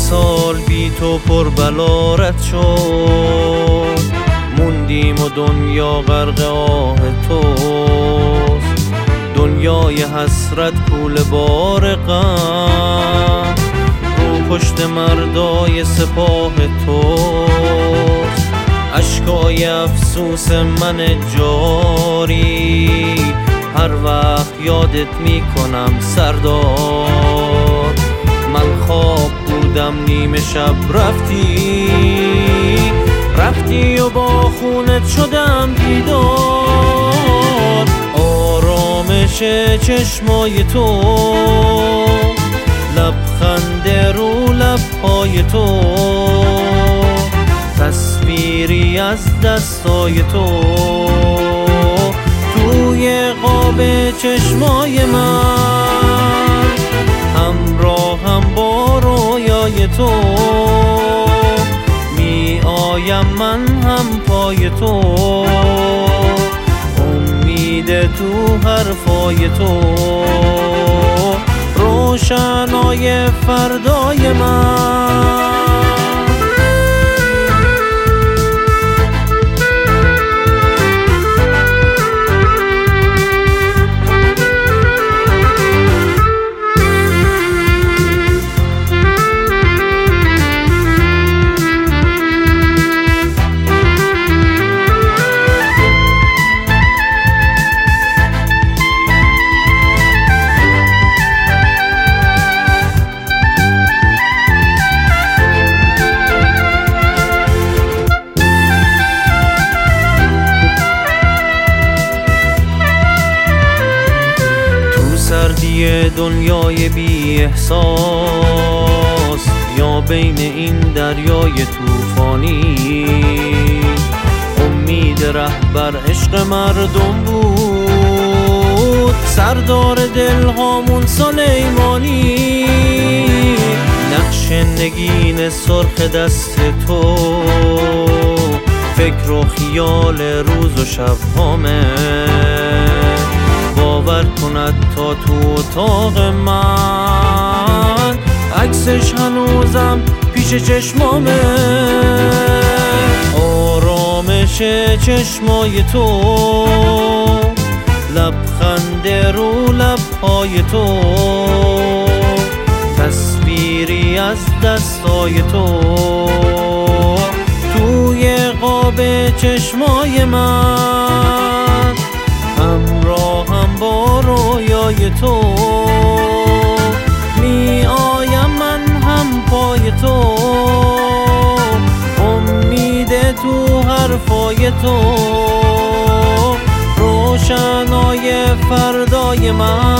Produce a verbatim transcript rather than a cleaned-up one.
سال بی تو پر بلا رد شد، موندیم و دنیا غرق آه توست. دنیای حسرت کوله بار غم رو پشت مردای سپاه توست. اشکای افسوس من جاری هر وقت یادت میکنم سردار. من خواب بودم نیمه شب رفتی رفتی و با خونت شدم بیدار. آرامش چشمای تو، لبخند رو لبهای تو، تصویری از دستای تو توی قاب چشمای من، همراهم با رویای تو. می آیم من هم پای تو، امید تو حرفای تو، روشنای فردای من. سردی دنیای بی احساس یا بین این دریای طوفانی، امید رهبر عشق مردم بود، سردار دلهامون سلیمانی. نقش نگین سرخ دست تو، فکر و خیال روز و شب هامه. باور کند تا تو اتاق من عکسش هنوزم پیش چشمامه. آرامش چشمای تو، لبخند رو لبهای تو، تصویری از دستای تو توی قاب چشمای من، همراهم با رویای تو. می آیم من هم پای تو، امید تو حرفای تو، روشنای فردای من.